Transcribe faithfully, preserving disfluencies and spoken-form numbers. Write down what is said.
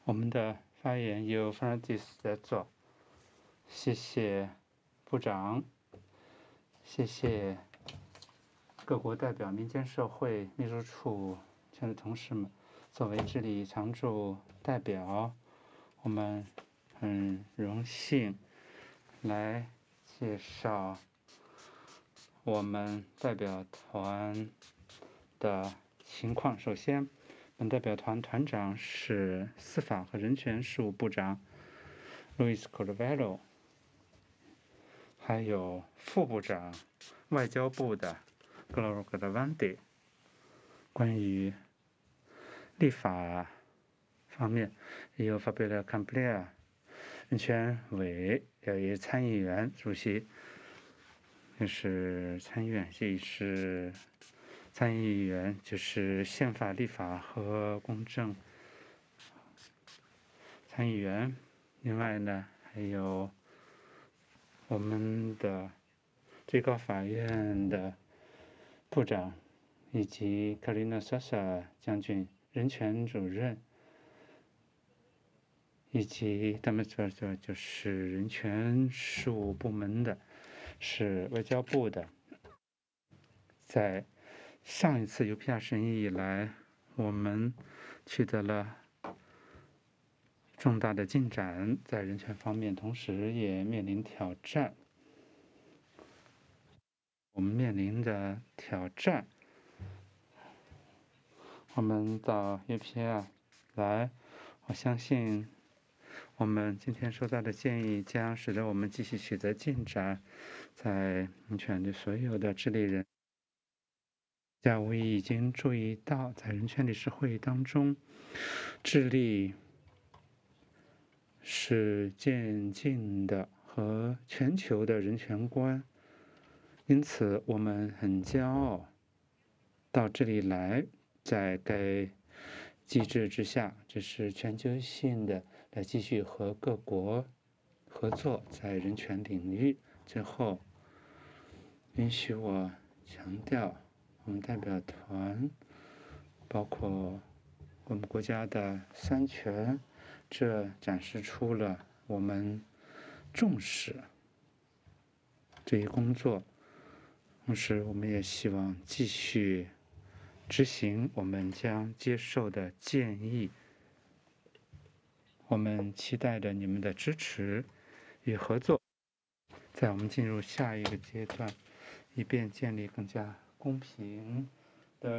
我们的发言由 Francis 在做，谢谢部长，谢谢各国代表、民间社会、秘书处全的同事们。作为智利常驻代表，我们很荣幸来介绍我们代表团的情况。首先，本代表团团长是司法和人权事务部长 Luis Cordovero， 还有副部长外交部的 Gloria Gravandi。关于立法方面，也有 Fabiola Camplea 人权委也参议员主席，也是参议院，也是参议员，就是宪法立法和公正参议员。另外呢，还有我们的最高法院的部长，以及 Carolina Sosa 将军人权主任，以及他们说说就是人权事务部门的，是外交部的。在上一次 U P R 审议以来，我们取得了重大的进展，在人权方面，同时也面临挑战。我们面临的挑战，我们到 U P R 来，我相信我们今天收到的建议将使得我们继续取得进展，在人权的所有的智利人。大家无疑已经注意到，在人权理事会议当中，智利是渐进的和全球的人权观，因此我们很骄傲到这里来，在该机制之下，这是全球性的来继续和各国合作在人权领域。最后，允许我强调，我们代表团包括我们国家的三权，这展示出了我们重视这一工作。同时，我们也希望继续执行我们将接受的建议。我们期待着你们的支持与合作，在我们进入下一个阶段，以便建立更加公平